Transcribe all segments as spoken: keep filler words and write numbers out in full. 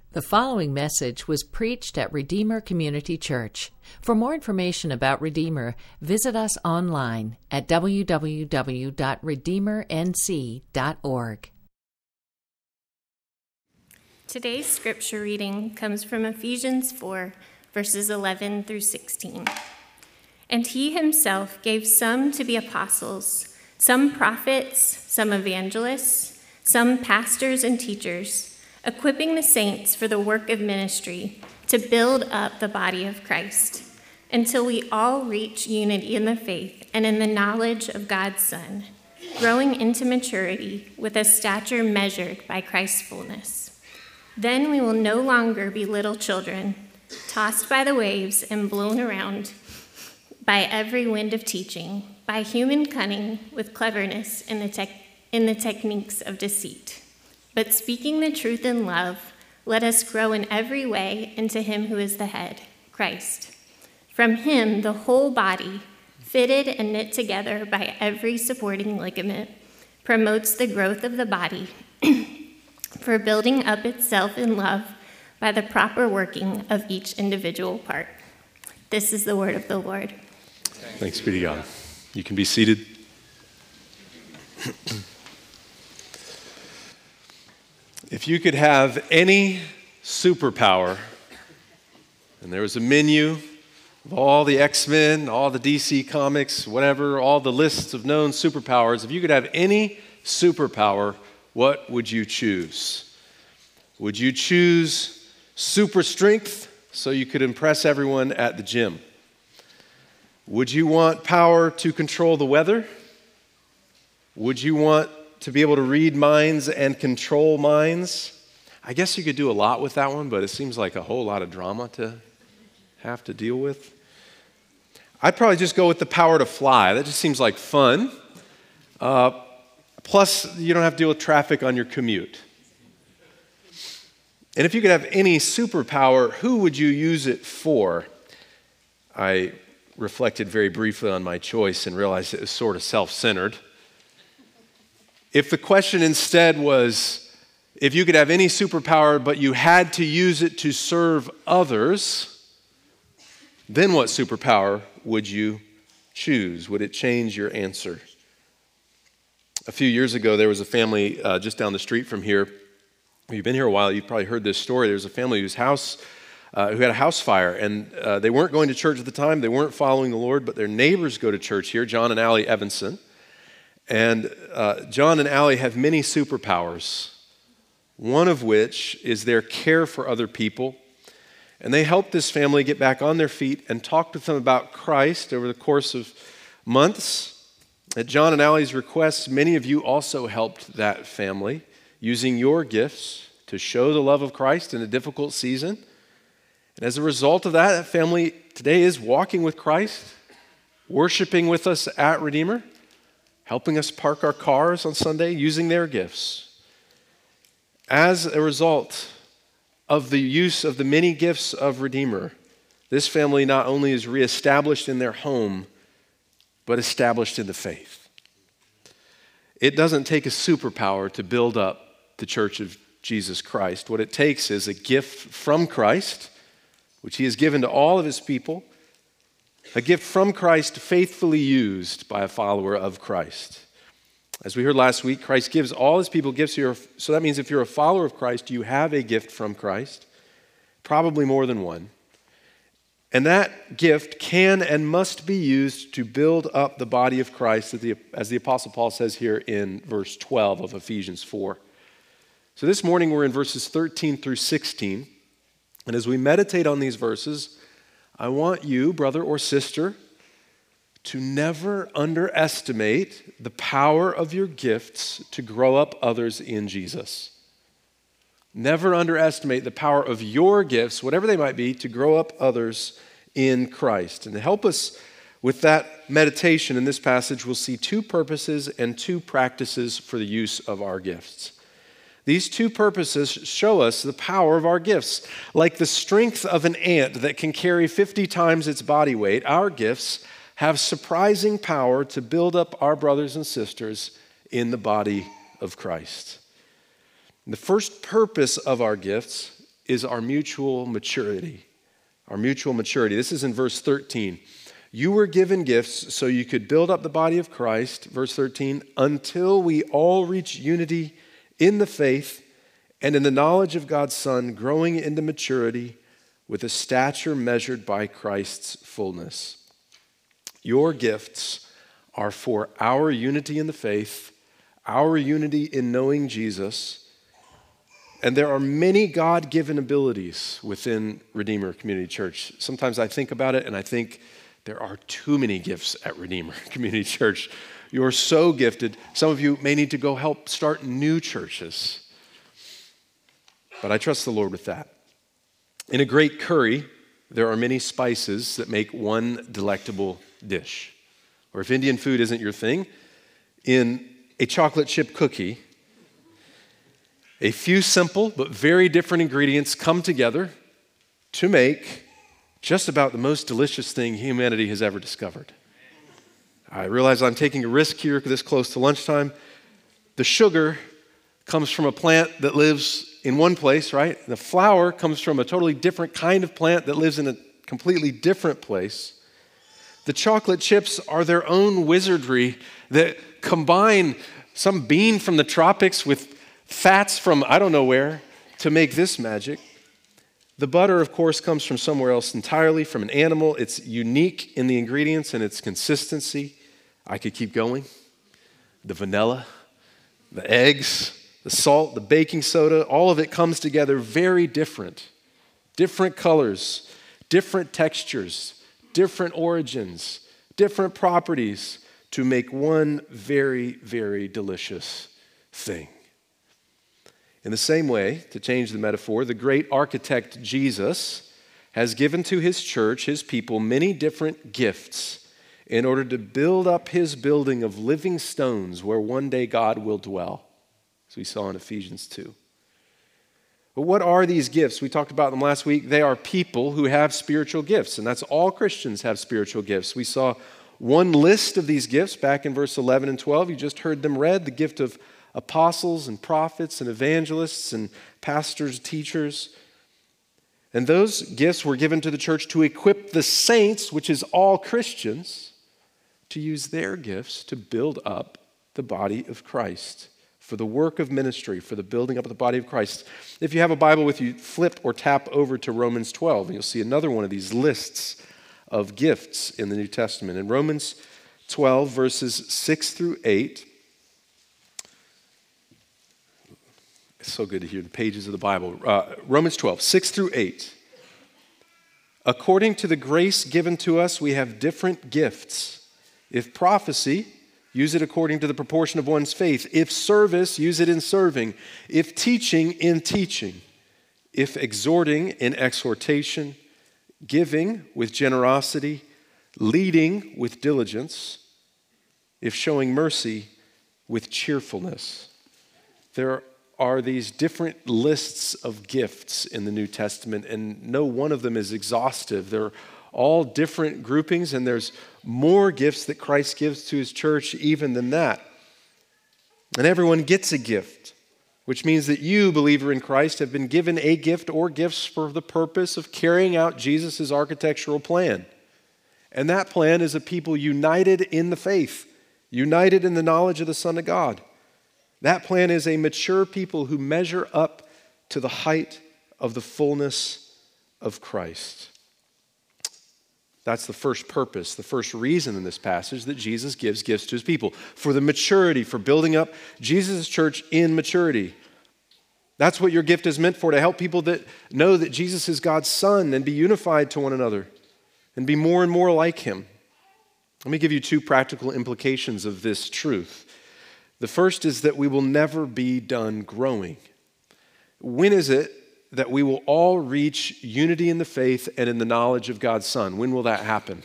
The following message was preached at Redeemer Community Church. For more information about Redeemer, visit us online at w w w dot redeemer n c dot org. Today's scripture reading comes from Ephesians four, verses eleven through sixteen. And he himself gave some to be apostles, some prophets, some evangelists, some pastors and teachers, equipping the saints for the work of ministry to build up the body of Christ, until we all reach unity in the faith and in the knowledge of God's Son, growing into maturity with a stature measured by Christ's fullness. Then we will no longer be little children, tossed by the waves and blown around by every wind of teaching, by human cunning with cleverness in the, tech, in the techniques of deceit. But speaking the truth in love, let us grow in every way into him who is the head, Christ. From him, the whole body, fitted and knit together by every supporting ligament, promotes the growth of the body for building up itself in love by the proper working of each individual part. This is the word of the Lord. Thanks be to God. You can be seated. If you could have any superpower, and there was a menu of all the X-Men, all the D C comics, whatever, all the lists of known superpowers, if you could have any superpower, what would you choose? Would you choose super strength so you could impress everyone at the gym? Would you want power to control the weather? Would you want to be able to read minds and control minds? I guess you could do a lot with that one, but it seems like a whole lot of drama to have to deal with. I'd probably just go with the power to fly. That just seems like fun. Uh, plus, you don't have to deal with traffic on your commute. And if you could have any superpower, who would you use it for? I reflected very briefly on my choice and realized it was sort of self-centered. If the question instead was, if you could have any superpower, but you had to use it to serve others, then what superpower would you choose? Would it change your answer? A few years ago, there was a family uh, just down the street from here. If you've been here a while, you've probably heard this story. There was a family whose house, uh, who had a house fire, and uh, they weren't going to church at the time. They weren't following the Lord, but their neighbors go to church here, John and Allie Evanson. And uh, John and Allie have many superpowers, one of which is their care for other people. And they helped this family get back on their feet and talked with them about Christ over the course of months. At John and Allie's request, many of you also helped that family using your gifts to show the love of Christ in a difficult season. And as a result of that, that family today is walking with Christ, worshiping with us at Redeemer, helping us park our cars on Sunday, using their gifts. As a result of the use of the many gifts of Redeemer, this family not only is reestablished in their home, but established in the faith. It doesn't take a superpower to build up the Church of Jesus Christ. What it takes is a gift from Christ, which he has given to all of his people, a gift from Christ faithfully used by a follower of Christ. As we heard last week, Christ gives all his people gifts here. So that means if you're a follower of Christ, you have a gift from Christ, probably more than one. And that gift can and must be used to build up the body of Christ, as the Apostle Paul says here in verse twelve of Ephesians four. So this morning we're in verses thirteen through sixteen. And as we meditate on these verses, I want you, brother or sister, to never underestimate the power of your gifts to grow up others in Jesus. Never underestimate the power of your gifts, whatever they might be, to grow up others in Christ. And to help us with that meditation in this passage, we'll see two purposes and two practices for the use of our gifts. These two purposes show us the power of our gifts. Like the strength of an ant that can carry fifty times its body weight, our gifts have surprising power to build up our brothers and sisters in the body of Christ. And the first purpose of our gifts is our mutual maturity. Our mutual maturity. This is in verse thirteen. You were given gifts so you could build up the body of Christ, verse thirteen, until we all reach unity in the faith and in the knowledge of God's Son, growing into maturity with a stature measured by Christ's fullness. Your gifts are for our unity in the faith, our unity in knowing Jesus, and there are many God-given abilities within Redeemer Community Church. Sometimes I think about it and I think there are too many gifts at Redeemer Community Church. You're so gifted. Some of you may need to go help start new churches. But I trust the Lord with that. In a great curry, there are many spices that make one delectable dish. Or if Indian food isn't your thing, in a chocolate chip cookie, a few simple but very different ingredients come together to make just about the most delicious thing humanity has ever discovered. I realize I'm taking a risk here this close to lunchtime. The sugar comes from a plant that lives in one place, right? The flour comes from a totally different kind of plant that lives in a completely different place. The chocolate chips are their own wizardry that combine some bean from the tropics with fats from I don't know where to make this magic. The butter, of course, comes from somewhere else entirely, from an animal. It's unique in the ingredients and its consistency. I could keep going. The vanilla, the eggs, the salt, the baking soda, all of it comes together very different. Different colors, different textures, different origins, different properties to make one very, very delicious thing. In the same way, to change the metaphor, the great architect Jesus has given to his church, his people, many different gifts in order to build up his building of living stones where one day God will dwell, as we saw in Ephesians two. But what are these gifts? We talked about them last week. They are people who have spiritual gifts, and that's all Christians have spiritual gifts. We saw one list of these gifts back in verse eleven and twelve. You just heard them read, the gift of apostles and prophets and evangelists and pastors, teachers. And those gifts were given to the church to equip the saints, which is all Christians, to use their gifts to build up the body of Christ, for the work of ministry, for the building up of the body of Christ. If you have a Bible with you, flip or tap over to Romans twelve, and you'll see another one of these lists of gifts in the New Testament. In Romans twelve, verses six through eight, it's so good to hear the pages of the Bible. Uh, Romans twelve, six through eight. According to the grace given to us, we have different gifts. If prophecy, use it according to the proportion of one's faith. If service, use it in serving. If teaching, in teaching. If exhorting, in exhortation. Giving, with generosity. Leading, with diligence. If showing mercy, with cheerfulness. There are these different lists of gifts in the New Testament, and no one of them is exhaustive. They're all different groupings, and there's more gifts that Christ gives to his church even than that. And everyone gets a gift, which means that you, believer in Christ, have been given a gift or gifts for the purpose of carrying out Jesus' architectural plan. And that plan is a people united in the faith, united in the knowledge of the Son of God. That plan is a mature people who measure up to the height of the fullness of Christ. That's the first purpose, the first reason in this passage that Jesus gives gifts to his people. For the maturity, for building up Jesus' church in maturity. That's what your gift is meant for, to help people that know that Jesus is God's Son and be unified to one another and be more and more like him. Let me give you two practical implications of this truth. The first is that we will never be done growing. When is it that we will all reach unity in the faith and in the knowledge of God's Son? When will that happen?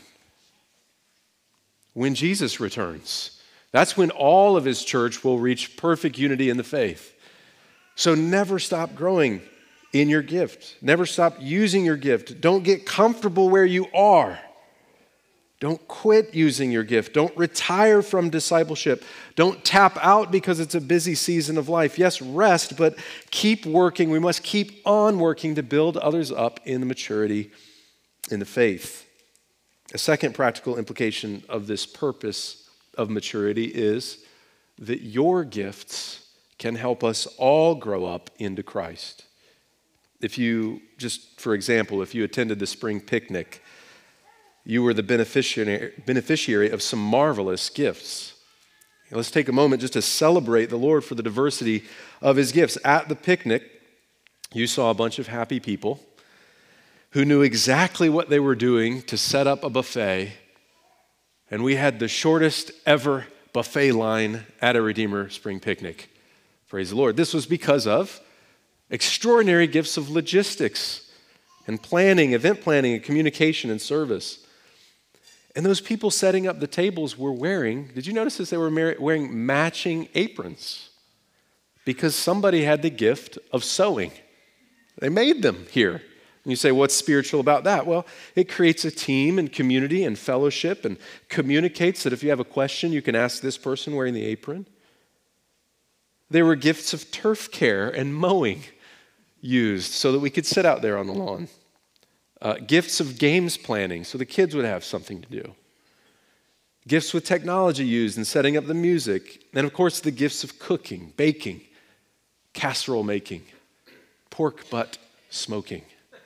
When Jesus returns. That's when all of his church will reach perfect unity in the faith. So never stop growing in your gift. Never stop using your gift. Don't get comfortable where you are. Don't quit using your gift. Don't retire from discipleship. Don't tap out because it's a busy season of life. Yes, rest, but keep working. We must keep on working to build others up in the maturity in the faith. A second practical implication of this purpose of maturity is that your gifts can help us all grow up into Christ. If you, just for example, if you attended the spring picnic, you were the beneficiary, beneficiary of some marvelous gifts. Let's take a moment just to celebrate the Lord for the diversity of his gifts. At the picnic, you saw a bunch of happy people who knew exactly what they were doing to set up a buffet, and we had the shortest ever buffet line at a Redeemer spring picnic. Praise the Lord. This was because of extraordinary gifts of logistics and planning, event planning and communication and service. And those people setting up the tables were wearing, did you notice this? They were wearing matching aprons because somebody had the gift of sewing. They made them here. And you say, what's spiritual about that? Well, it creates a team and community and fellowship and communicates that if you have a question, you can ask this person wearing the apron. There were gifts of turf care and mowing used so that we could sit out there on the lawn. Uh, gifts of games planning so the kids would have something to do. Gifts with technology used in setting up the music. And of course, the gifts of cooking, baking, casserole making, pork butt smoking.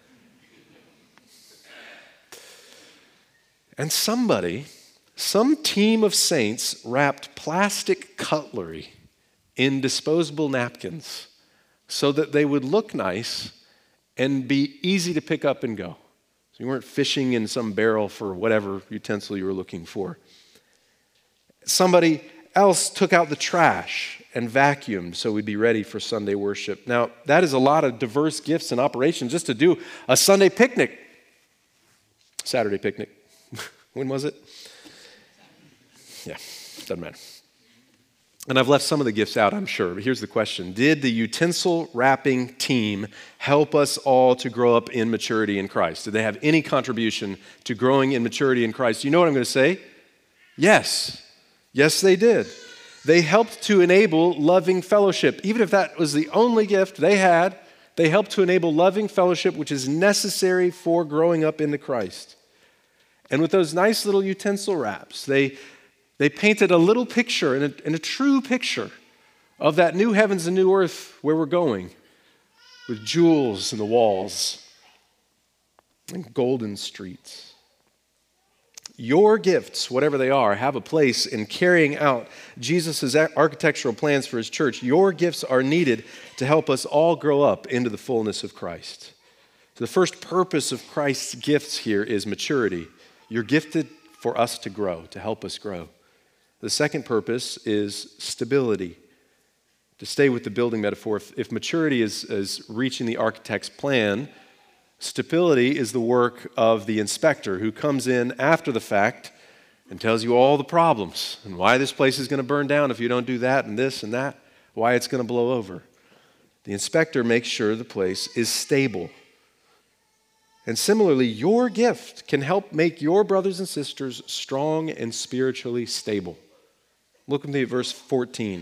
And somebody, some team of saints wrapped plastic cutlery in disposable napkins so that they would look nice and be easy to pick up and go. So you weren't fishing in some barrel for whatever utensil you were looking for. Somebody else took out the trash and vacuumed so we'd be ready for Sunday worship. Now, that is a lot of diverse gifts and operations just to do a Sunday picnic. Saturday picnic. When was it? Yeah, doesn't matter. And I've left some of the gifts out, I'm sure, but here's the question. Did the utensil wrapping team help us all to grow up in maturity in Christ? Did they have any contribution to growing in maturity in Christ? You know what I'm going to say? Yes. Yes, they did. They helped to enable loving fellowship. Even if that was the only gift they had, they helped to enable loving fellowship, which is necessary for growing up into Christ. And with those nice little utensil wraps, they They painted a little picture and a, and a true picture of that new heavens and new earth where we're going, with jewels in the walls and golden streets. Your gifts, whatever they are, have a place in carrying out Jesus' architectural plans for his church. Your gifts are needed to help us all grow up into the fullness of Christ. So the first purpose of Christ's gifts here is maturity. You're gifted for us to grow, to help us grow. The second purpose is stability. To stay with the building metaphor, if, if maturity is, is reaching the architect's plan, stability is the work of the inspector who comes in after the fact and tells you all the problems and why this place is going to burn down if you don't do that and this and that, why it's going to blow over. The inspector makes sure the place is stable. And similarly, your gift can help make your brothers and sisters strong and spiritually stable. Look with me at verse fourteen.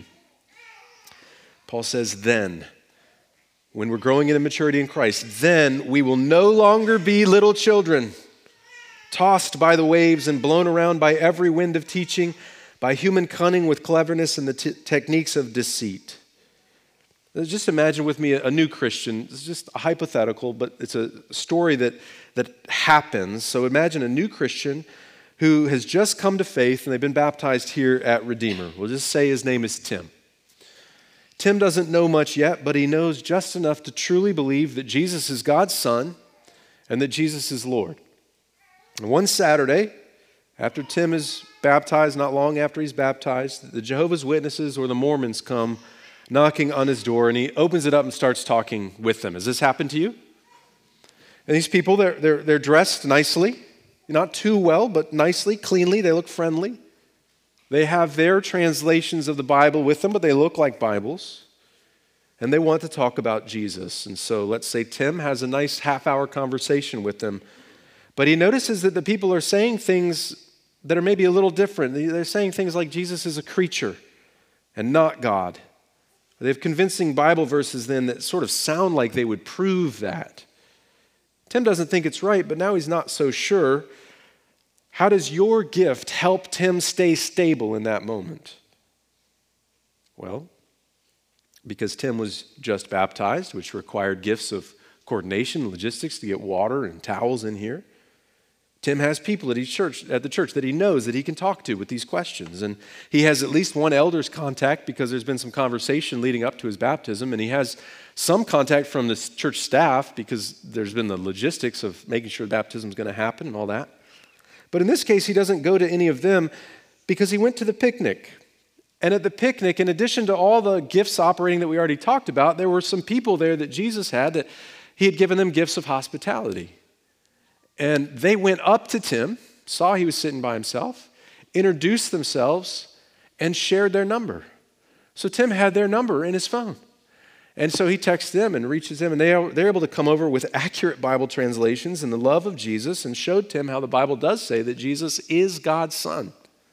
Paul says, then, when we're growing into maturity in Christ, then we will no longer be little children, tossed by the waves and blown around by every wind of teaching, by human cunning with cleverness and the t- techniques of deceit. Just imagine with me a, a new Christian. It's just a hypothetical, but it's a story that, that happens. So imagine a new Christian who has just come to faith and they've been baptized here at Redeemer. We'll just say his name is Tim. Tim doesn't know much yet, but he knows just enough to truly believe that Jesus is God's Son and that Jesus is Lord. And one Saturday, after Tim is baptized, not long after he's baptized, the Jehovah's Witnesses or the Mormons come knocking on his door, and he opens it up and starts talking with them. Has this happened to you? And these people, they're, they're, they're dressed nicely, not too well, but nicely, cleanly. They look friendly. They have their translations of the Bible with them, but they look like Bibles. And they want to talk about Jesus. And so let's say Tim has a nice half-hour conversation with them, but he notices that the people are saying things that are maybe a little different. They're saying things like Jesus is a creature and not God. They have convincing Bible verses then that sort of sound like they would prove that. Tim doesn't think it's right, but now he's not so sure. How does your gift help Tim stay stable in that moment? Well, because Tim was just baptized, which required gifts of coordination and logistics to get water and towels in here. Tim has people at each church, at the church that he knows that he can talk to with these questions. And he has at least one elder's contact because there's been some conversation leading up to his baptism. And he has some contact from the church staff because there's been the logistics of making sure baptism is going to happen and all that. But in this case, he doesn't go to any of them because he went to the picnic. And at the picnic, in addition to all the gifts operating that we already talked about, there were some people there that Jesus had that he had given them gifts of hospitality. And they went up to Tim, saw he was sitting by himself, introduced themselves, and shared their number. So Tim had their number in his phone. And so he texts them and reaches them, and they are, they're able to come over with accurate Bible translations and the love of Jesus and showed Tim how the Bible does say that Jesus is God's Son.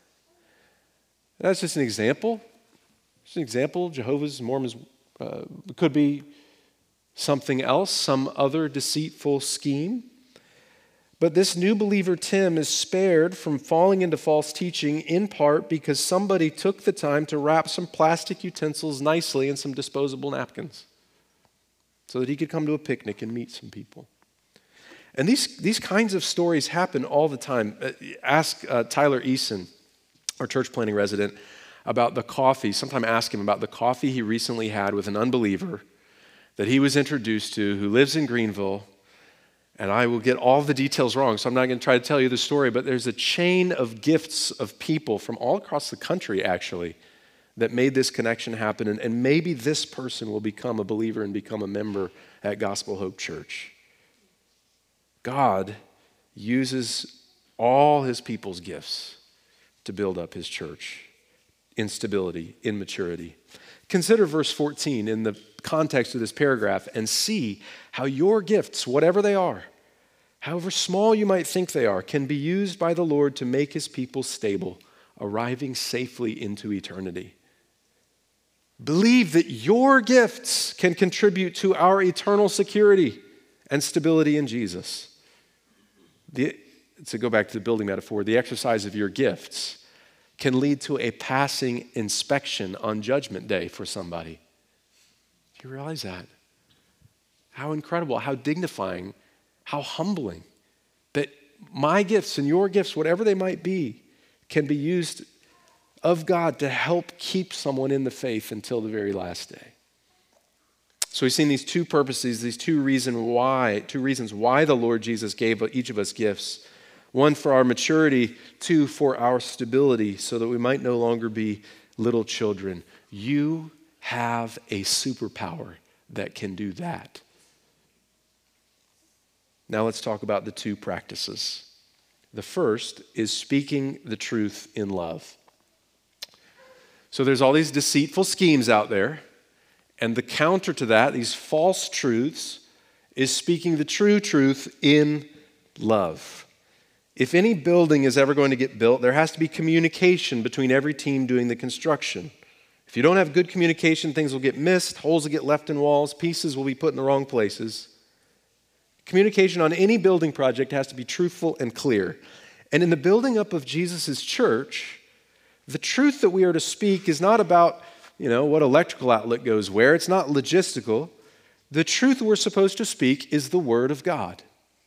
That's just an example. Just an example. Jehovah's Mormons uh, could be something else, some other deceitful scheme. But this new believer, Tim, is spared from falling into false teaching in part because somebody took the time to wrap some plastic utensils nicely in some disposable napkins so that he could come to a picnic and meet some people. And these, these kinds of stories happen all the time. Uh, ask uh, Tyler Eason, our church planning resident, about the coffee. Sometime ask him about the coffee he recently had with an unbeliever that he was introduced to who lives in Greenville. And I will get all the details wrong, so I'm not going to try to tell you the story, but there's a chain of gifts of people from all across the country, actually, that made this connection happen. And, and maybe this person will become a believer and become a member at Gospel Hope Church. God uses all his people's gifts to build up his church in stability, in maturity. Consider verse fourteen in the context of this paragraph and see how your gifts, whatever they are, however small you might think they are, can be used by the Lord to make his people stable, arriving safely into eternity. Believe that your gifts can contribute to our eternal security and stability in Jesus. The, to go back to the building metaphor, the exercise of your gifts can lead to a passing inspection on Judgment Day for somebody. Do you realize that? How incredible, how dignifying, how humbling that my gifts and your gifts, whatever they might be, can be used of God to help keep someone in the faith until the very last day. So we've seen these two purposes, these two reasons why, two reasons why the Lord Jesus gave each of us gifts. One for our maturity, two for our stability, so that we might no longer be little children. You have a superpower that can do that. Now let's talk about the two practices. The first is speaking the truth in love. So there's all these deceitful schemes out there, and the counter to that, these false truths, is speaking the true truth in love. If any building is ever going to get built, there has to be communication between every team doing the construction. If you don't have good communication, things will get missed, holes will get left in walls, pieces will be put in the wrong places. Communication on any building project has to be truthful and clear. And in the building up of Jesus' church, the truth that we are to speak is not about, you know, what electrical outlet goes where. It's not logistical. The truth we're supposed to speak is the Word of God.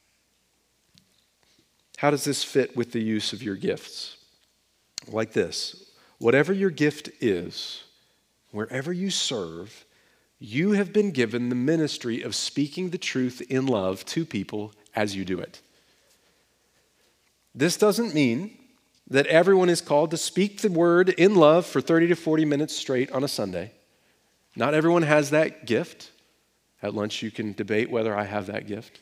How does this fit with the use of your gifts? Like this, whatever your gift is, wherever you serve, you have been given the ministry of speaking the truth in love to people as you do it. This doesn't mean that everyone is called to speak the word in love for thirty to forty minutes straight on a Sunday. Not everyone has that gift. At lunch you can debate whether I have that gift.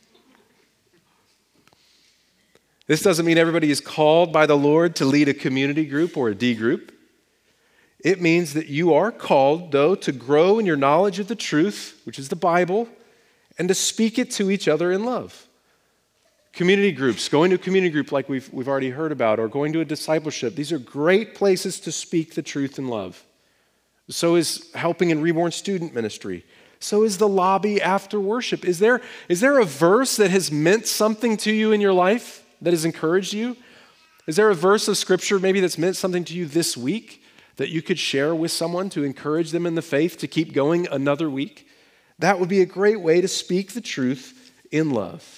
This doesn't mean everybody is called by the Lord to lead a community group or a D group. It means that you are called, though, to grow in your knowledge of the truth, which is the Bible, and to speak it to each other in love. Community groups, going to a community group like we've, we've already heard about, or going to a discipleship, these are great places to speak the truth in love. So is helping in Reborn Student Ministry. So is the lobby after worship. Is there, is there a verse that has meant something to you in your life, that has encouraged you? Is there a verse of Scripture maybe that's meant something to you this week that you could share with someone to encourage them in the faith to keep going another week? That would be a great way to speak the truth in love.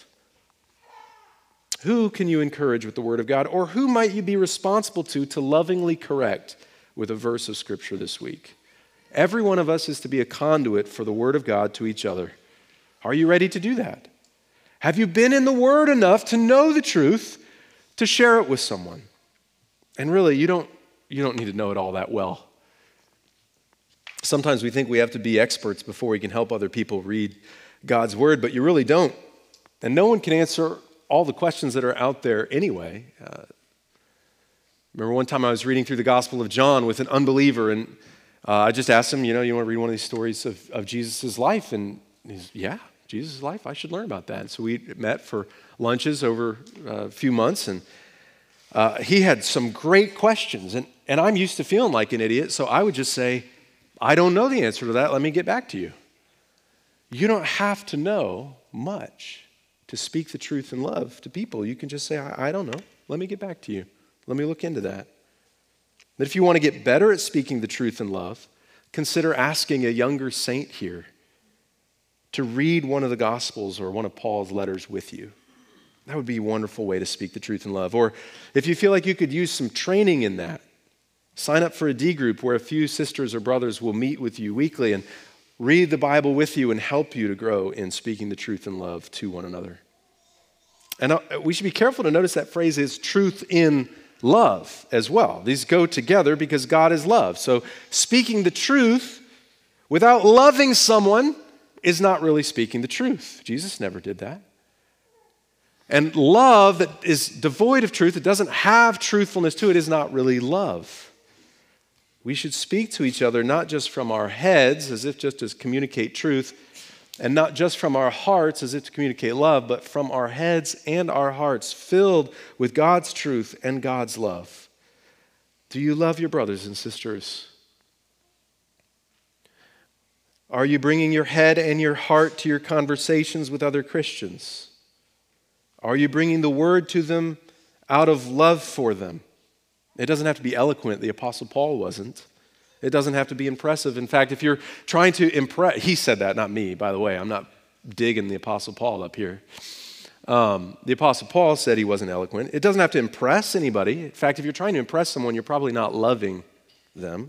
Who can you encourage with the Word of God? Or who might you be responsible to to lovingly correct with a verse of Scripture this week? Every one of us is to be a conduit for the Word of God to each other. Are you ready to do that? Have you been in the Word enough to know the truth to share it with someone? And really, you don't, you don't need to know it all that well. Sometimes we think we have to be experts before we can help other people read God's Word, but you really don't. And no one can answer all the questions that are out there anyway. Uh, remember one time I was reading through the Gospel of John with an unbeliever, and uh, I just asked him, you know, you want to read one of these stories of, of Jesus' life? And he's, yeah, Jesus' life, I should learn about that. So we met for lunches over a few months, and uh, he had some great questions. And, and I'm used to feeling like an idiot, so I would just say, I don't know the answer to that. Let me get back to you. You don't have to know much to speak the truth in love to people. You can just say, I, I don't know. Let me get back to you. Let me look into that. But if you want to get better at speaking the truth in love, consider asking a younger saint here to read one of the Gospels or one of Paul's letters with you. That would be a wonderful way to speak the truth in love. Or if you feel like you could use some training in that, sign up for a D group where a few sisters or brothers will meet with you weekly and read the Bible with you and help you to grow in speaking the truth in love to one another. And we should be careful to notice that phrase is truth in love as well. These go together because God is love. So speaking the truth without loving someone is not really speaking the truth. Jesus never did that. And love that is devoid of truth, it doesn't have truthfulness to it, is not really love. We should speak to each other not just from our heads, as if just to communicate truth, and not just from our hearts, as if to communicate love, but from our heads and our hearts, filled with God's truth and God's love. Do you love your brothers and sisters? Are you bringing your head and your heart to your conversations with other Christians? Are you bringing the word to them out of love for them? It doesn't have to be eloquent. The Apostle Paul wasn't. It doesn't have to be impressive. In fact, if you're trying to impress, he said that, not me, by the way. I'm not digging the Apostle Paul up here. Um, the Apostle Paul said he wasn't eloquent. It doesn't have to impress anybody. In fact, if you're trying to impress someone, you're probably not loving them.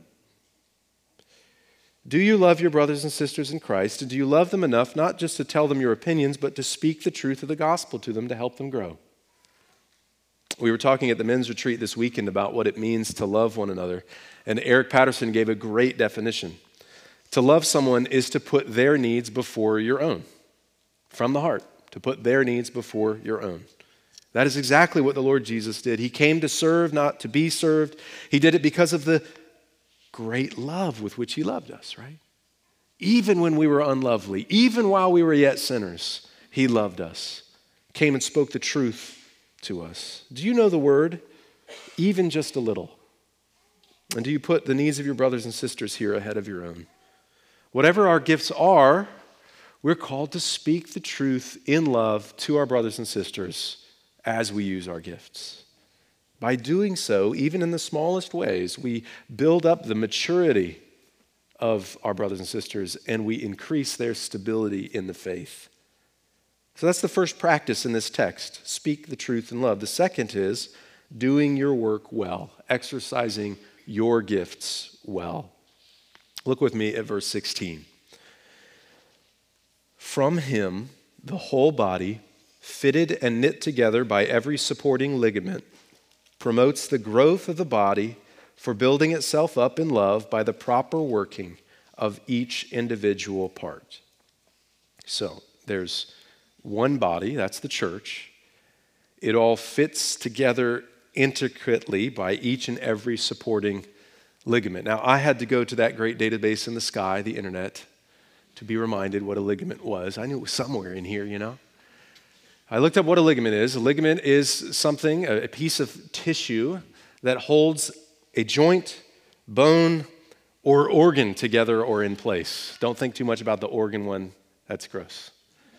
Do you love your brothers and sisters in Christ? And do you love them enough not just to tell them your opinions, but to speak the truth of the gospel to them to help them grow? We were talking at the men's retreat this weekend about what it means to love one another. And Eric Patterson gave a great definition. To love someone is to put their needs before your own. From the heart, to put their needs before your own. That is exactly what the Lord Jesus did. He came to serve, not to be served. He did it because of the great love with which he loved us, right? Even when we were unlovely, even while we were yet sinners, he loved us. Came and spoke the truth to us. Do you know the word? Even just a little. And do you put the needs of your brothers and sisters here ahead of your own? Whatever our gifts are, we're called to speak the truth in love to our brothers and sisters as we use our gifts. By doing so, even in the smallest ways, we build up the maturity of our brothers and sisters and we increase their stability in the faith. So that's the first practice in this text. Speak the truth in love. The second is doing your work well, exercising your gifts well. Look with me at verse sixteen. From him, the whole body, fitted and knit together by every supporting ligament, promotes the growth of the body for building itself up in love by the proper working of each individual part. So there's one body, that's the church. It all fits together intricately by each and every supporting ligament. Now, I had to go to that great database in the sky, the internet, to be reminded what a ligament was. I knew it was somewhere in here, you know. I looked up what a ligament is. A ligament is something, a piece of tissue that holds a joint, bone, or organ together or in place. Don't think too much about the organ one. That's gross.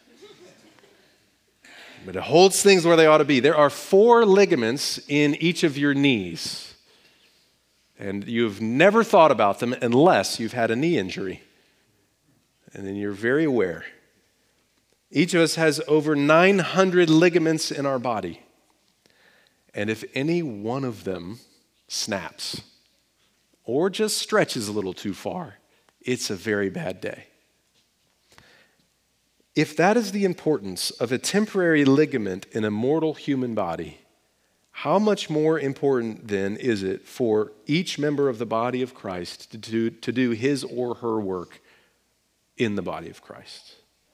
But it holds things where they ought to be. There are four ligaments in each of your knees. And you've never thought about them unless you've had a knee injury. And then you're very aware. Each of us has over nine hundred ligaments in our body. And if any one of them snaps or just stretches a little too far, it's a very bad day. If that is the importance of a temporary ligament in a mortal human body, how much more important then is it for each member of the body of Christ to do, to do his or her work in the body of Christ?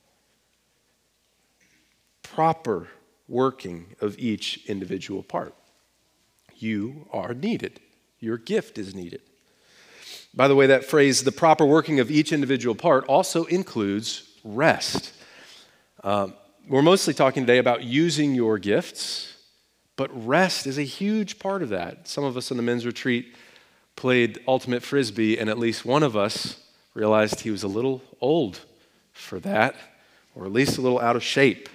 Proper working of each individual part. You are needed. Your gift is needed. By the way, that phrase, the proper working of each individual part, also includes rest. Um, we're mostly talking today about using your gifts, but rest is a huge part of that. Some of us in the men's retreat played ultimate frisbee, and at least one of us realized he was a little old for that, or at least a little out of shape.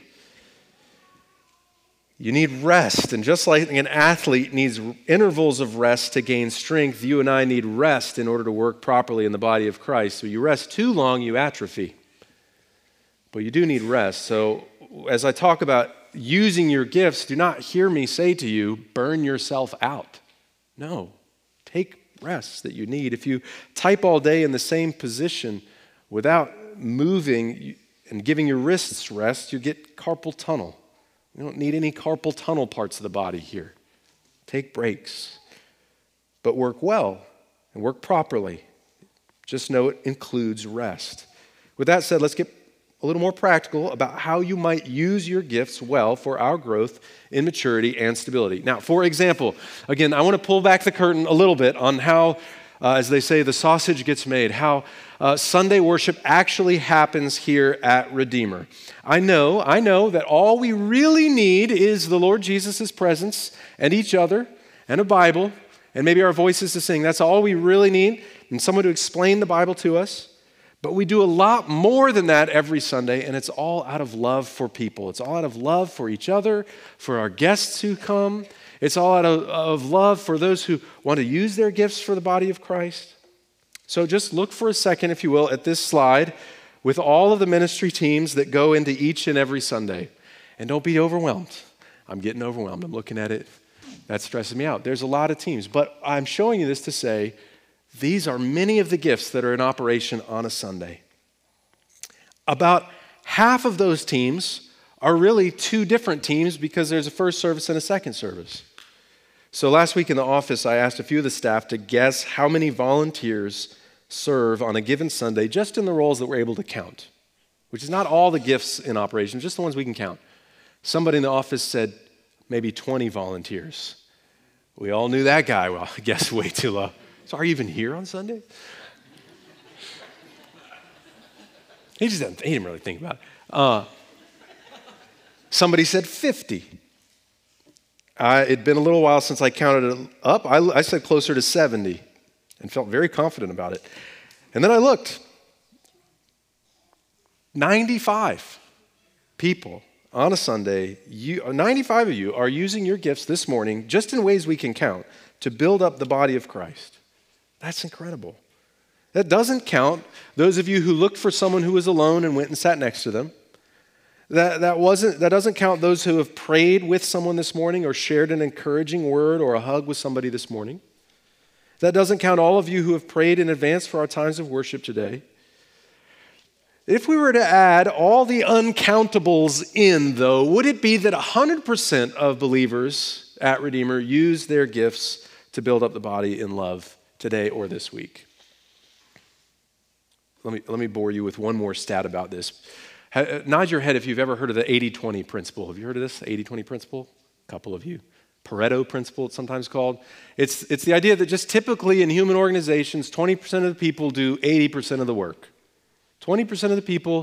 You need rest, and just like an athlete needs intervals of rest to gain strength, you and I need rest in order to work properly in the body of Christ. So you rest too long, you atrophy. But you do need rest. So as I talk about using your gifts, do not hear me say to you, burn yourself out. No, take rest that you need. If you type all day in the same position without moving and giving your wrists rest, you get carpal tunnel. We don't need any carpal tunnel parts of the body here. Take breaks, but work well and work properly. Just know it includes rest. With that said, let's get a little more practical about how you might use your gifts well for our growth in maturity and stability. Now, for example, again, I want to pull back the curtain a little bit on how, uh, as they say, the sausage gets made, how uh, Sunday worship actually happens here at Redeemer. I know, I know that all we really need is the Lord Jesus' presence and each other and a Bible and maybe our voices to sing. That's all we really need, and someone to explain the Bible to us. But we do a lot more than that every Sunday, and it's all out of love for people. It's all out of love for each other, for our guests who come. It's all out of, of love for those who want to use their gifts for the body of Christ. So just look for a second, if you will, at this slide with all of the ministry teams that go into each and every Sunday. And don't be overwhelmed. I'm getting overwhelmed. I'm looking at it. That stresses me out. There's a lot of teams. But I'm showing you this to say, these are many of the gifts that are in operation on a Sunday. About half of those teams are really two different teams because there's a first service and a second service. So last week in the office, I asked a few of the staff to guess how many volunteers serve on a given Sunday just in the roles that we're able to count, which is not all the gifts in operation, just the ones we can count. Somebody in the office said maybe twenty volunteers. We all knew that guy. Well, I guess way too low. So are you even here on Sunday? He just didn't, he didn't really think about it. Uh, somebody said fifty. Uh, it'd been a little while since I counted it up. I, I said closer to seventy and felt very confident about it. And then I looked. ninety-five people on a Sunday, you, ninety-five of you are using your gifts this morning, just in ways we can count, to build up the body of Christ. That's incredible. That doesn't count those of you who looked for someone who was alone and went and sat next to them. That, that, wasn't, that doesn't count those who have prayed with someone this morning or shared an encouraging word or a hug with somebody this morning. That doesn't count all of you who have prayed in advance for our times of worship today. If we were to add all the uncountables in, though, would it be that one hundred percent of believers at Redeemer use their gifts to build up the body in love today or this week? Let me, let me bore you with one more stat about this. Nod your head if you've ever heard of the eighty twenty principle. Have you heard of this, the eighty twenty principle? A couple of you. Pareto principle, it's sometimes called. It's, it's the idea that just typically in human organizations, twenty percent of the people do eighty percent of the work. twenty percent of the people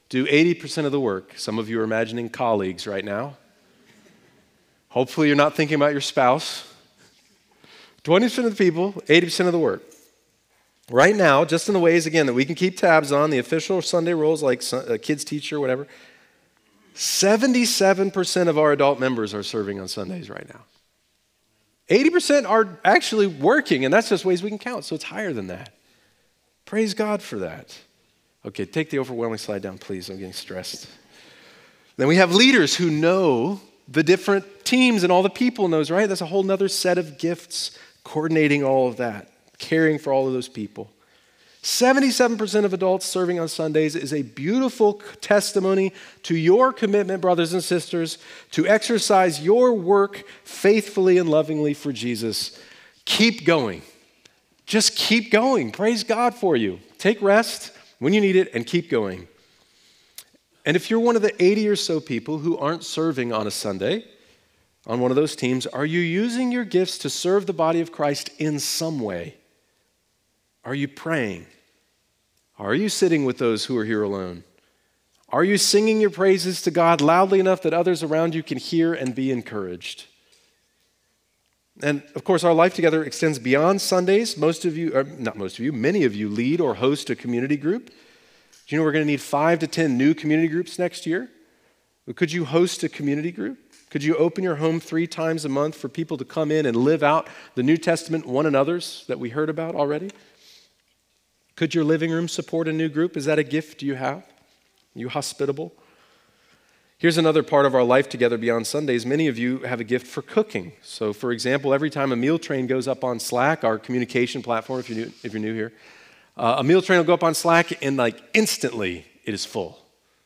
do eighty percent of the work. Some of you are imagining colleagues right now. Hopefully you're not thinking about your spouse. twenty percent of the people, eighty percent of the work. Right now, just in the ways, again, that we can keep tabs on, the official Sunday rules like a kids teacher or whatever, seventy-seven percent of our adult members are serving on Sundays right now. eighty percent are actually working, and that's just ways we can count, so it's higher than that. Praise God for that. Okay, take the overwhelming slide down, please. I'm getting stressed. Then we have leaders who know the different teams and all the people knows, right? That's a whole nother set of gifts, coordinating all of that, caring for all of those people. seventy-seven percent of adults serving on Sundays is a beautiful testimony to your commitment, brothers and sisters, to exercise your work faithfully and lovingly for Jesus. Keep going. Just keep going. Praise God for you. Take rest when you need it and keep going. And if you're one of the eighty or so people who aren't serving on a Sunday, on one of those teams, are you using your gifts to serve the body of Christ in some way? Are you praying? Are you sitting with those who are here alone? Are you singing your praises to God loudly enough that others around you can hear and be encouraged? And of course, our life together extends beyond Sundays. Most of you, or not most of you, many of you lead or host a community group. Do you know we're going to need five to ten new community groups next year? Could you host a community group? Could you open your home three times a month for people to come in and live out the New Testament one another's that we heard about already? Could your living room support a new group? Is that a gift you have? Are you hospitable? Here's another part of our life together beyond Sundays. Many of you have a gift for cooking. So, for example, every time a meal train goes up on Slack, our communication platform, if you're new, if you're new here, uh, a meal train will go up on Slack and like instantly it is full.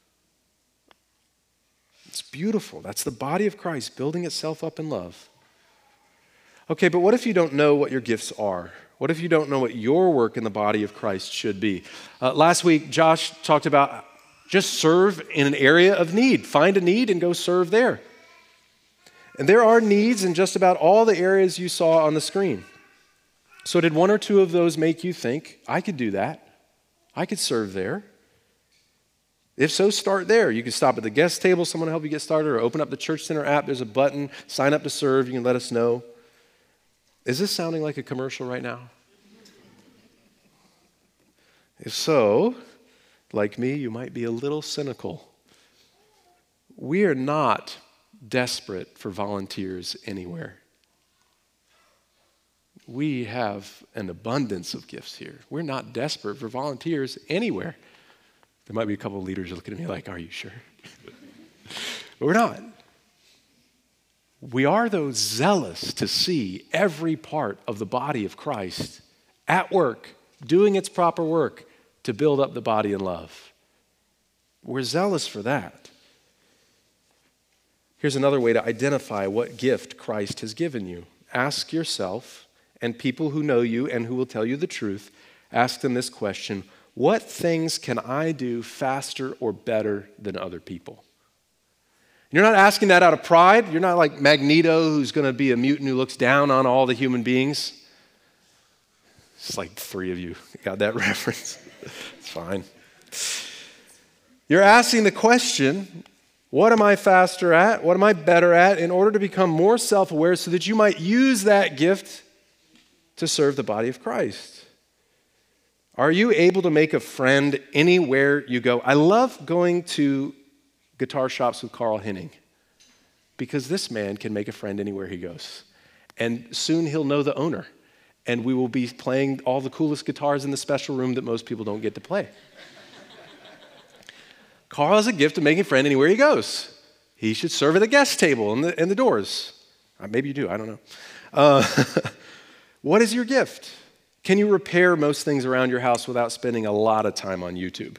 It's beautiful. That's the body of Christ building itself up in love. Okay, but what if you don't know what your gifts are? What if you don't know what your work in the body of Christ should be? Uh, last week, Josh talked about just serve in an area of need. Find a need and go serve there. And there are needs in just about all the areas you saw on the screen. So did one or two of those make you think, I could do that? I could serve there? If so, start there. You can stop at the guest table, someone will help you get started, or open up the Church Center app. There's a button, sign up to serve. You can let us know. Is this sounding like a commercial right now? If so, like me, you might be a little cynical. We are not desperate for volunteers anywhere. We have an abundance of gifts here. We're not desperate for volunteers anywhere. There might be a couple of leaders looking at me like, are you sure? But we're not. We are, though, zealous to see every part of the body of Christ at work, doing its proper work to build up the body in love. We're zealous for that. Here's another way to identify what gift Christ has given you. Ask yourself, and people who know you and who will tell you the truth, ask them this question: what things can I do faster or better than other people? You're not asking that out of pride. You're not like Magneto, who's going to be a mutant who looks down on all the human beings. It's like three of you got that reference. It's fine. You're asking the question, what am I faster at? What am I better at in order to become more self-aware so that you might use that gift to serve the body of Christ? Are you able to make a friend anywhere you go? I love going to guitar shops with Carl Henning because this man can make a friend anywhere he goes. And soon he'll know the owner. And we will be playing all the coolest guitars in the special room that most people don't get to play. Carl has a gift of making a friend anywhere he goes. He should serve at the guest table and the, and the doors. Uh, maybe you do, I don't know. Uh, what is your gift? Can you repair most things around your house without spending a lot of time on YouTube?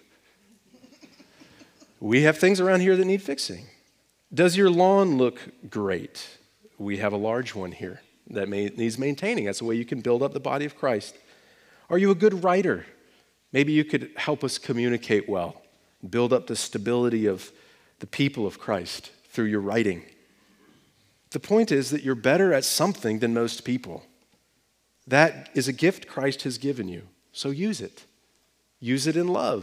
We have things around here that need fixing. Does your lawn look great? We have a large one here that may, needs maintaining. That's the way you can build up the body of Christ. Are you a good writer? Maybe you could help us communicate well, build up the stability of the people of Christ through your writing. The point is that you're better at something than most people. That is a gift Christ has given you, so use it. Use it in love.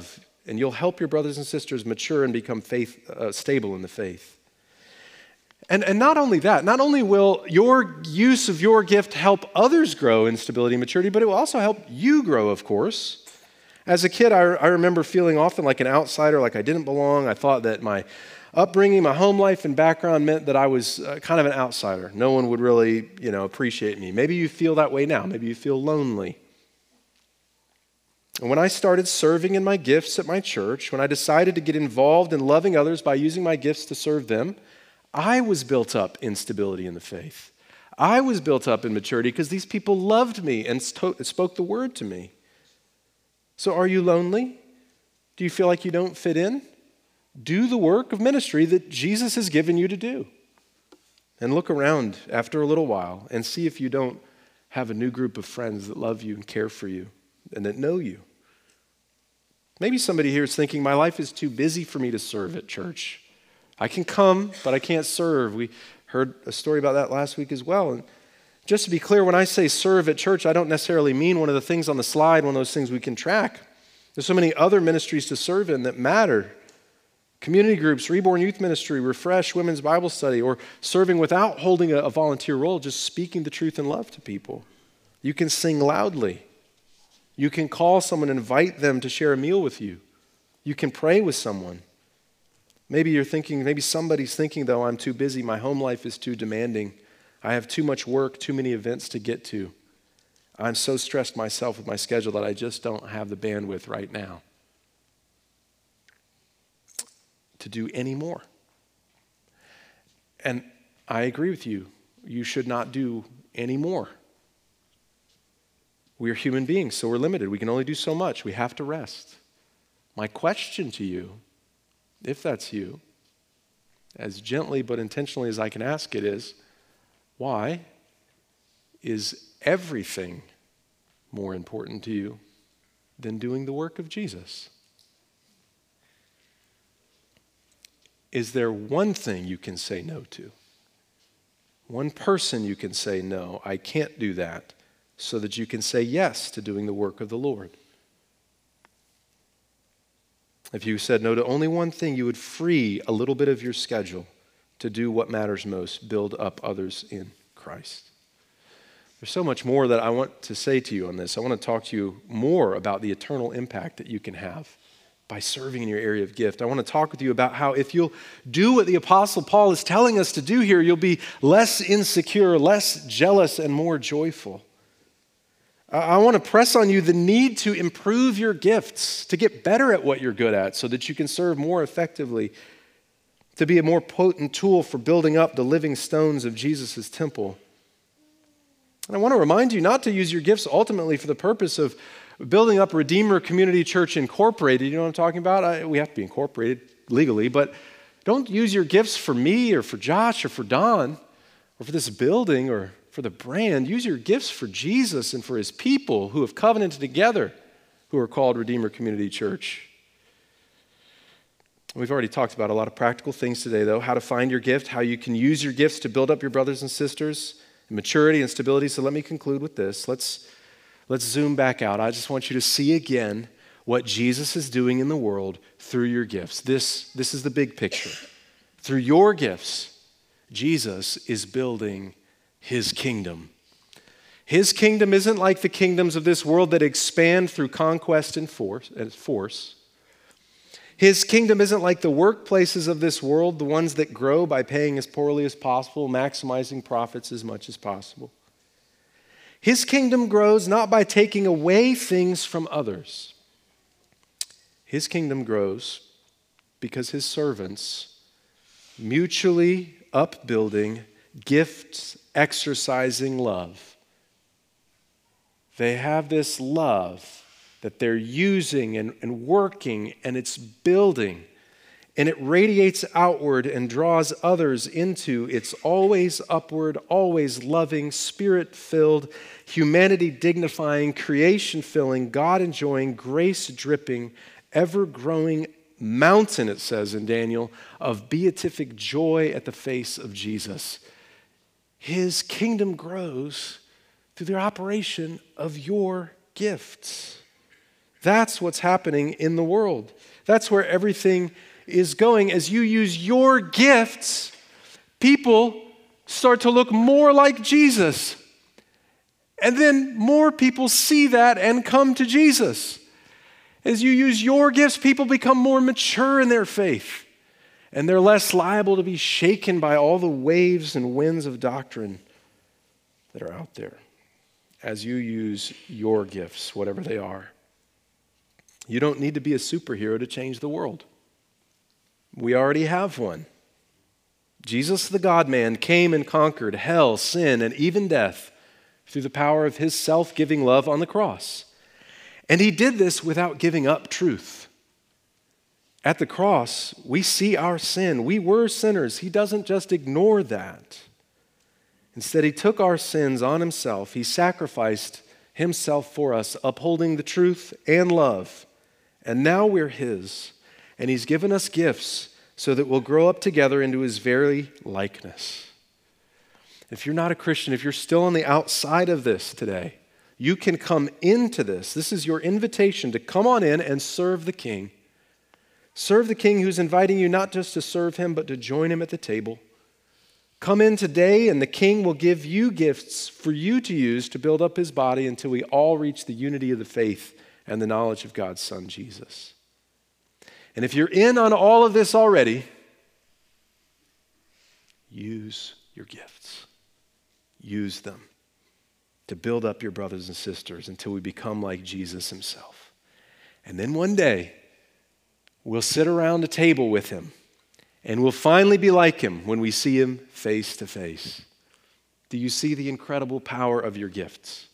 and you'll help your brothers and sisters mature and become faith, uh, stable in the faith. And, and not only that, not only will your use of your gift help others grow in stability and maturity, but it will also help you grow, of course. As a kid, I, I remember feeling often like an outsider, like I didn't belong. I thought that my upbringing, my home life and background meant that I was uh, kind of an outsider. No one would really, you know, appreciate me. Maybe you feel that way now. Maybe you feel lonely. And when I started serving in my gifts at my church, when I decided to get involved in loving others by using my gifts to serve them, I was built up in stability in the faith. I was built up in maturity because these people loved me and st- spoke the word to me. So are you lonely? Do you feel like you don't fit in? Do the work of ministry that Jesus has given you to do. And look around after a little while and see if you don't have a new group of friends that love you and care for you and that know you. Maybe somebody here is thinking, my life is too busy for me to serve at church. I can come, but I can't serve. We heard a story about that last week as well. And just to be clear, when I say serve at church, I don't necessarily mean one of the things on the slide, one of those things we can track. There's so many other ministries to serve in that matter. Community groups, Reborn Youth Ministry, Refresh, Women's Bible Study, or serving without holding a, a volunteer role, just speaking the truth and love to people. You can sing loudly. You can call someone and invite them to share a meal with you. You can pray with someone. Maybe you're thinking, maybe somebody's thinking, though, I'm too busy. My home life is too demanding. I have too much work, too many events to get to. I'm so stressed myself with my schedule that I just don't have the bandwidth right now to do any more. And I agree with you. You should not do any more. We are human beings, so we're limited. We can only do so much. We have to rest. My question to you, if that's you, as gently but intentionally as I can ask it is, why is everything more important to you than doing the work of Jesus? Is there one thing you can say no to? One person you can say, no, I can't do that, so that you can say yes to doing the work of the Lord? If you said no to only one thing, you would free a little bit of your schedule to do what matters most, build up others in Christ. There's so much more that I want to say to you on this. I want to talk to you more about the eternal impact that you can have by serving in your area of gift. I want to talk with you about how if you'll do what the Apostle Paul is telling us to do here, you'll be less insecure, less jealous, and more joyful. I want to press on you the need to improve your gifts, to get better at what you're good at so that you can serve more effectively, to be a more potent tool for building up the living stones of Jesus' temple. And I want to remind you not to use your gifts ultimately for the purpose of building up Redeemer Community Church Incorporated. You know what I'm talking about? I, we have to be incorporated legally, but don't use your gifts for me or for Josh or for Don or for this building or for the brand. Use your gifts for Jesus and for his people who have covenanted together, who are called Redeemer Community Church. We've already talked about a lot of practical things today, though, how to find your gift, how you can use your gifts to build up your brothers and sisters, and maturity and stability. So let me conclude with this. Let's, let's zoom back out. I just want you to see again what Jesus is doing in the world through your gifts. This, this is the big picture. Through your gifts, Jesus is building his kingdom. His kingdom isn't like the kingdoms of this world that expand through conquest and force. And force. His kingdom isn't like the workplaces of this world, the ones that grow by paying as poorly as possible, maximizing profits as much as possible. His kingdom grows not by taking away things from others. His kingdom grows because his servants, mutually upbuilding, gifts exercising love. They have this love that they're using and, and working, and it's building, and it radiates outward and draws others into its always upward, always loving, spirit-filled, humanity-dignifying, creation-filling, God-enjoying, grace-dripping, ever-growing mountain, it says in Daniel, of beatific joy at the face of Jesus. His kingdom grows through the operation of your gifts. That's what's happening in the world. That's where everything is going. As you use your gifts, people start to look more like Jesus. And then more people see that and come to Jesus. As you use your gifts, people become more mature in their faith. And they're less liable to be shaken by all the waves and winds of doctrine that are out there. As you use your gifts, whatever they are. You don't need to be a superhero to change the world. We already have one. Jesus, the God-man, came and conquered hell, sin, and even death through the power of his self-giving love on the cross. And he did this without giving up truth. At the cross, we see our sin. We were sinners. He doesn't just ignore that. Instead, he took our sins on himself. He sacrificed himself for us, upholding the truth and love. And now we're his. And he's given us gifts so that we'll grow up together into his very likeness. If you're not a Christian, if you're still on the outside of this today, you can come into this. This is your invitation to come on in and serve the King. Serve the King who's inviting you not just to serve him, but to join him at the table. Come in today and the King will give you gifts for you to use to build up his body until we all reach the unity of the faith and the knowledge of God's Son, Jesus. And if you're in on all of this already, use your gifts. Use them to build up your brothers and sisters until we become like Jesus himself. And then one day, we'll sit around a table with him and we'll finally be like him when we see him face to face. Do you see the incredible power of your gifts?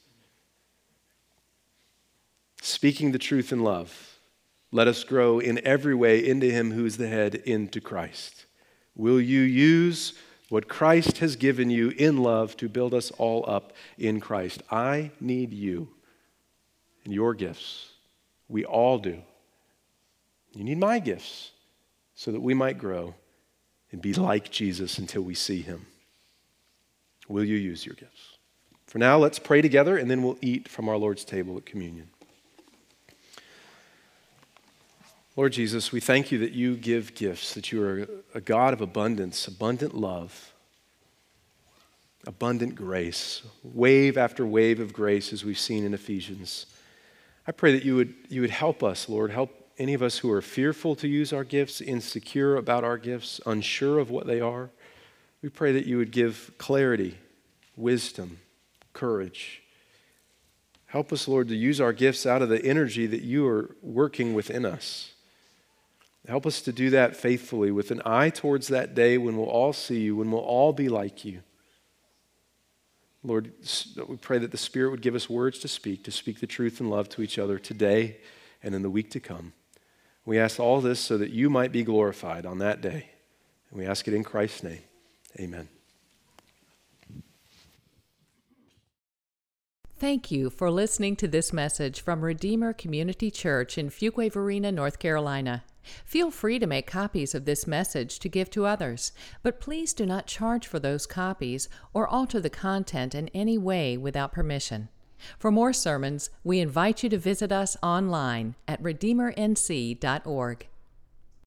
Speaking the truth in love, let us grow in every way into him who is the head, into Christ. Will you use what Christ has given you in love to build us all up in Christ? I need you and your gifts. We all do. You need my gifts so that we might grow and be like Jesus until we see him. Will you use your gifts? For now, let's pray together and then we'll eat from our Lord's table at communion. Lord Jesus, we thank you that you give gifts, that you are a God of abundance, abundant love, abundant grace, wave after wave of grace as we've seen in Ephesians. I pray that you would, you would help us, Lord, help any of us who are fearful to use our gifts, insecure about our gifts, unsure of what they are. We pray that you would give clarity, wisdom, courage. Help us, Lord, to use our gifts out of the energy that you are working within us. Help us to do that faithfully with an eye towards that day when we'll all see you, when we'll all be like you. Lord, we pray that the Spirit would give us words to speak, to speak the truth and love to each other today and in the week to come. We ask all this so that you might be glorified on that day. And we ask it in Christ's name. Amen. Thank you for listening to this message from Redeemer Community Church in Fuquay-Varina, North Carolina. Feel free to make copies of this message to give to others, but please do not charge for those copies or alter the content in any way without permission. For more sermons, we invite you to visit us online at redeemer n c dot org.